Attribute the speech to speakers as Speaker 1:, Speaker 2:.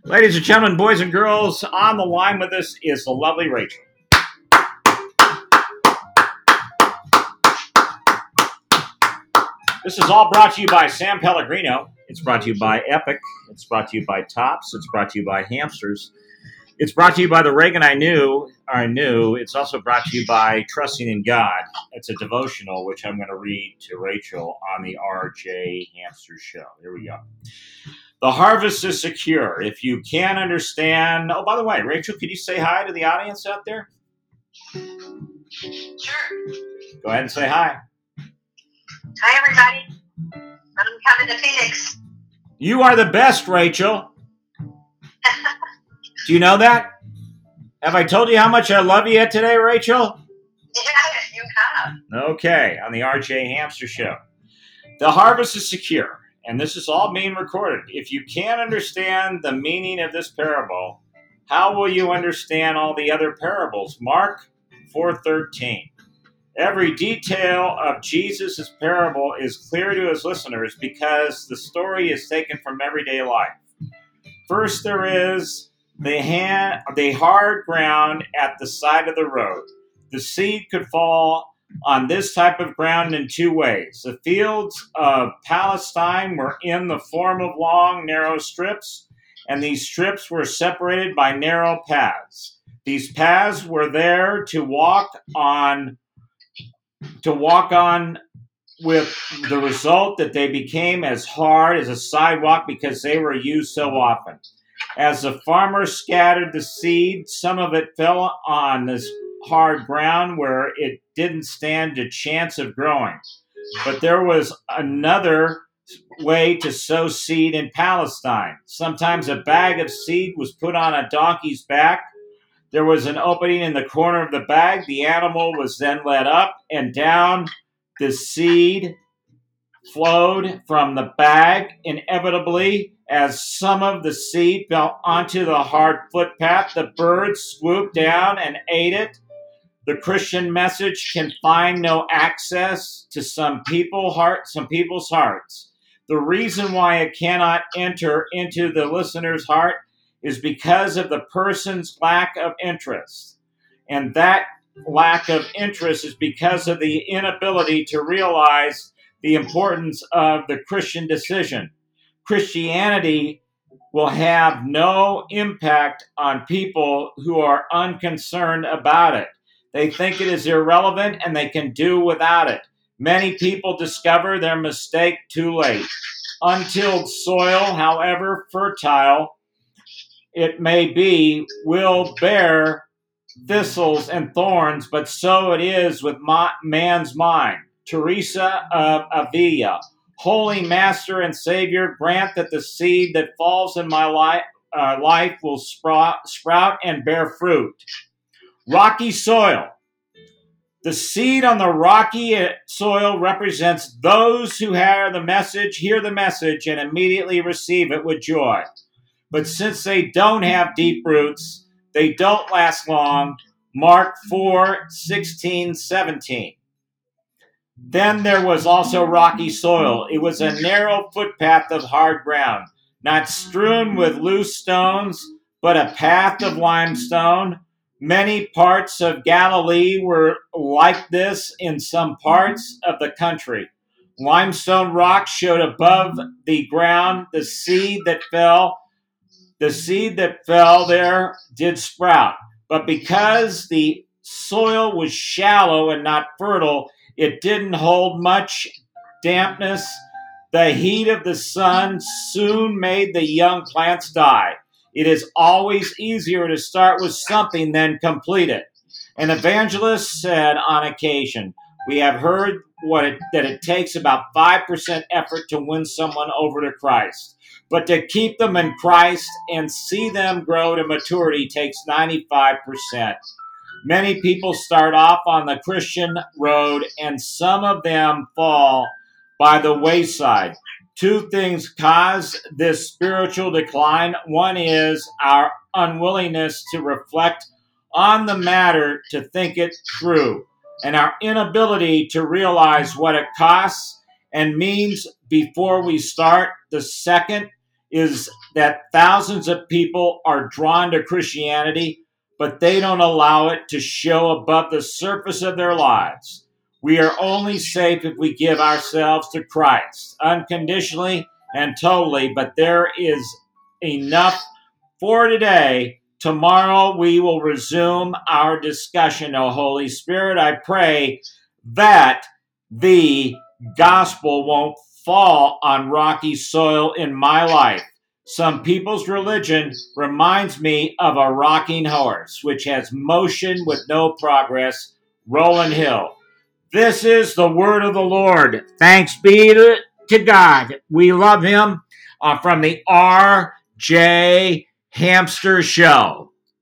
Speaker 1: Ladies and gentlemen, boys and girls, on the line with us is the lovely Rachel. This is all brought to you by San Pellegrino. It's brought to you by Epic. It's brought to you by Tops. It's brought to you by Hamsters. It's brought to you by the Reagan I knew. It's also brought to you by Trusting in God. It's a devotional, which I'm going to read to Rachel on the RJ Hamster Show. Here we go. The harvest is secure. If you can't understand... Oh, by the way, Rachel, could you say hi to the audience out there?
Speaker 2: Sure.
Speaker 1: Go ahead and say hi.
Speaker 2: Hi, everybody. I'm coming to Phoenix.
Speaker 1: You are the best, Rachel. Do you know that? Have I told you how much I love you today, Rachel?
Speaker 2: Yes, you have.
Speaker 1: Okay, on the RJ Hamster Show. The harvest is secure, and this is all being recorded. If you can't understand the meaning of this parable, how will you understand all the other parables? Mark 4:13. Every detail of Jesus' parable is clear to his listeners because the story is taken from everyday life. First, there is the hard ground at the side of the road. The seed could fall on this type of ground in two ways. The fields of Palestine were in the form of long, narrow strips, and these strips were separated by narrow paths. These paths were there to walk on with the result that they became as hard as a sidewalk because they were used so often. As the farmer scattered the seed, some of it fell on this hard ground where it didn't stand a chance of growing. But there was another way to sow seed in Palestine. Sometimes a bag of seed was put on a donkey's back. There was an opening in the corner of the bag. The animal was then led up and down. The seed flowed from the bag. Inevitably, as some of the seed fell onto the hard footpath, the birds swooped down and ate it. The Christian message can find no access to some people's hearts. The reason why it cannot enter into the listener's heart is because of the person's lack of interest. And that lack of interest is because of the inability to realize the importance of the Christian decision. Christianity will have no impact on people who are unconcerned about it. They think it is irrelevant and they can do without it. Many people discover their mistake too late. Untilled soil, however fertile it may be, will bear thistles and thorns, but so it is with man's mind. Teresa of Avila, Holy Master and Savior, grant that the seed that falls in my life will sprout and bear fruit. Rocky soil. The seed on the rocky soil represents those who hear the message, and immediately receive it with joy. But since they don't have deep roots, they don't last long. Mark 4:16, 17. Then there was also rocky soil. It was a narrow footpath of hard ground, not strewn with loose stones, but a path of limestone. Many parts of Galilee were like this in some parts of the country. Limestone rocks showed above the ground. The seed that fell there did sprout. But because the soil was shallow and not fertile, it didn't hold much dampness. The heat of the sun soon made the young plants die. It is always easier to start with something than complete it. An evangelist said on occasion, "We have heard that it takes about 5% effort to win someone over to Christ. But to keep them in Christ and see them grow to maturity takes 95%. Many people start off on the Christian road, and some of them fall by the wayside. Two things cause this spiritual decline. One is our unwillingness to reflect on the matter, to think it through, and our inability to realize what it costs and means before we start. The second is that thousands of people are drawn to Christianity, but they don't allow it to show above the surface of their lives. We are only safe if we give ourselves to Christ, unconditionally and totally, but there is enough for today. Tomorrow we will resume our discussion. Oh, Holy Spirit, I pray that the gospel won't fall on rocky soil in my life. Some people's religion reminds me of a rocking horse, which has motion with no progress, rolling hill. This is the word of the Lord. Thanks be to God. We love him from the R.J. Hamster Show.